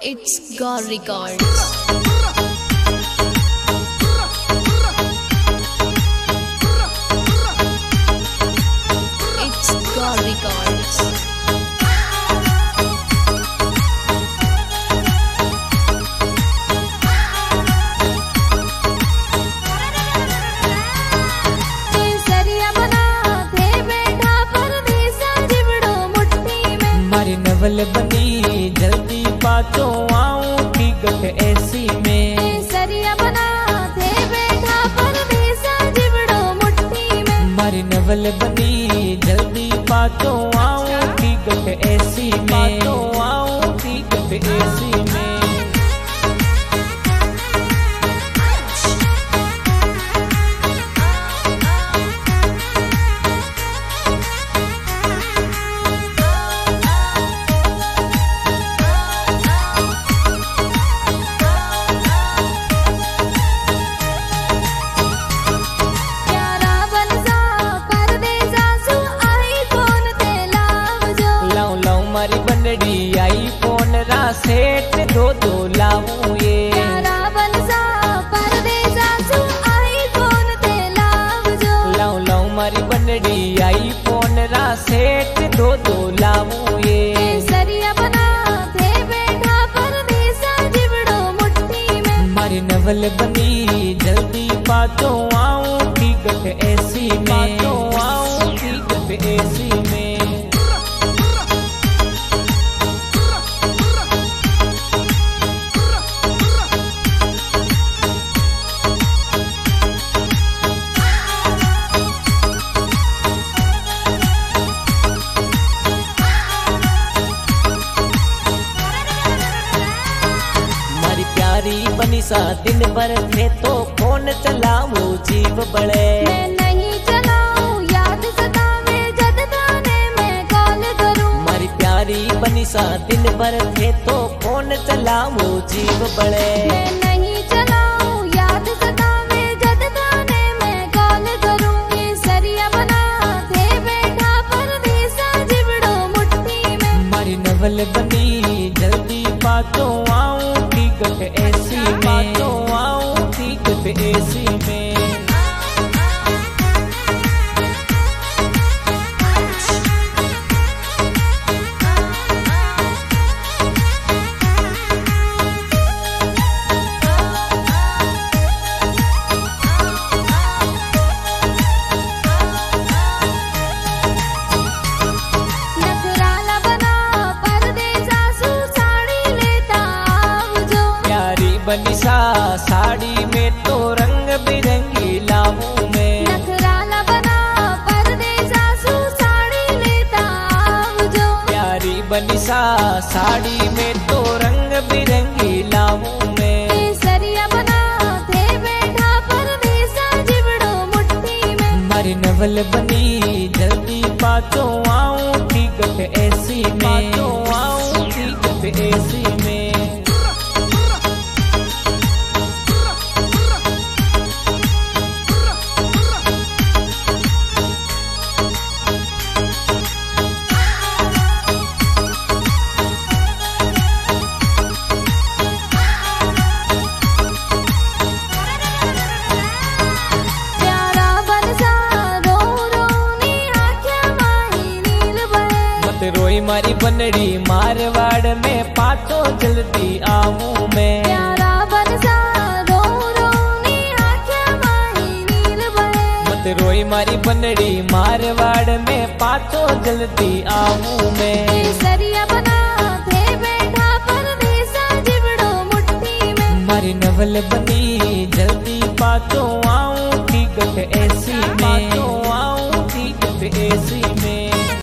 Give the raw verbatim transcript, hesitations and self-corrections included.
It's God Records. It's God Records. Naval बनी जल्दी बातों आऊं की गट ऐसी में सरिया बना थे बैठा परदेसा जिबड़ो मुट्ठी में। मारी नवल बनी जल्दी बातों आऊं की गट ऐसी में बातों आऊं की गट ऐसी में। मारी बनड़ी आई फोन रा सेठ दो दो लाऊं ये प्यारा बनसा परदेसा सु आई फोन ते लाव जो लाऊं लाऊं मारी बनड़ी आई फोन रा सेठ दो दो लाऊं ये सरिया बना थे बैठा परदेसा जिबड़ो मुट्ठी में। मारी नवल बनी जल्दी बातों आऊं की गट ऐसी में बातों आऊं की गट ऐसी में। बनी सा दिन भर थे तो फोन चलाऊं जीव बड़े मैं नहीं चलाऊं याद सतावे जद थाने मैं कॉल करूं। मारी प्यारी बनी सा दिन भर थे तो फोन चलाऊं जीव बड़े मैं नहीं चलाऊं याद सतावे जद थाने मैं कॉल करूं। ये सरिया बना थे बैठा परदेसा जिबड़ो मुट्ठी में। मारी नवल बनी जल्दी बातों आऊं की गट ऐसी में बातों आऊं की गट ऐसी में। बनिसा साड़ी में तो रंग बिरंगी लाऊं मैं नखराला बना परदेसा सु साड़ी लेता आव जो प्यारी बनिसा साड़ी में तो रंग बिरंगी लाऊं मैं सरिया बना थे बैठा परदेसा जिबड़ो मुट्ठी में। मारी नवल बनी जल्दी बातों आऊं की गट ऐसी में बातों आऊं की गट ऐसी में। रोई मारी बनड़ी मारवाड़ में पातो जल्दी आऊं मैं प्यारा बनसा रो रो नी आँखें माही नील बहे। मत रोई मारी बनड़ी मारवाड़ में पातो जल्दी आऊं मैं। सरिया बना थे बैठा परदेसा जिबड़ो मुट्ठी में। मारी नवल बनी जल्दी बातों आऊं की गट ऐसी में बातों आऊं की गट ऐसी